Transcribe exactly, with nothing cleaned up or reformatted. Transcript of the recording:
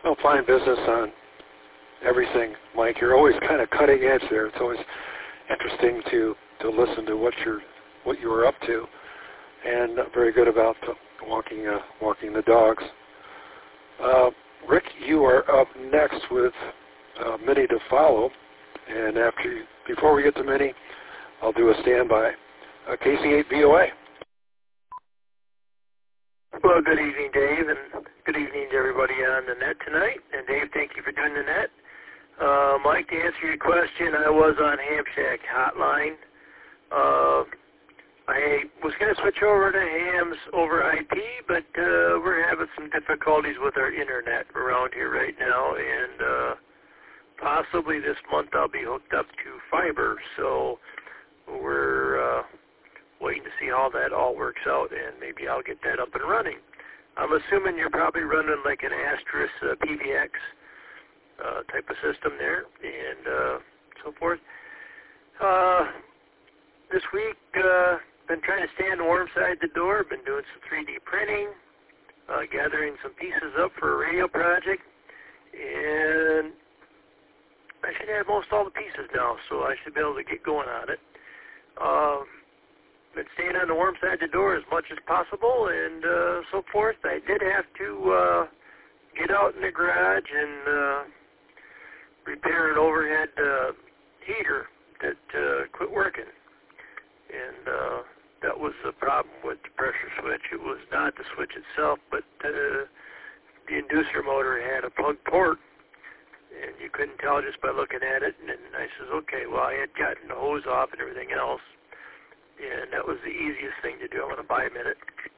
Well, fine business on everything, Mike. You're always kind of cutting edge there. It's always interesting to, to listen to what you're what you were up to, and very good about uh, walking uh, walking the dogs. Uh, Rick, you are up next with uh, Minnie to follow, and after you, before we get to Minnie, I'll do a standby. Uh, K C eight V O A. Well, good evening, Dave, and good evening to everybody on the net tonight. And Dave, thank you for doing the net. Uh, Mike, to answer your question, I was on Ham Shack Hotline. Uh, I was going to switch over to Hams over I P, but uh, we're having some difficulties with our internet around here right now, and uh, possibly this month I'll be hooked up to fiber, so we're uh, waiting to see how that all works out, and maybe I'll get that up and running. I'm assuming you're probably running like an Astris uh, P V X uh, type of system there, and uh, so forth. Uh, this week, uh, been trying to stay on the warm side of the door. Been doing some three D printing, uh, gathering some pieces up for a radio project, and I should have most all the pieces now, so I should be able to get going on it. Um, been staying on the warm side of the door as much as possible, and uh, so forth. I did have to uh, get out in the garage and uh, repair an overhead uh, heater that uh, quit working, and uh, that was the problem with the pressure switch. It was not the switch itself, but uh, the inducer motor had a plug port, and you couldn't tell just by looking at it. And then I says, okay, well, I had gotten the hose off and everything else, and that was the easiest thing to do. I'm going to buy a minute.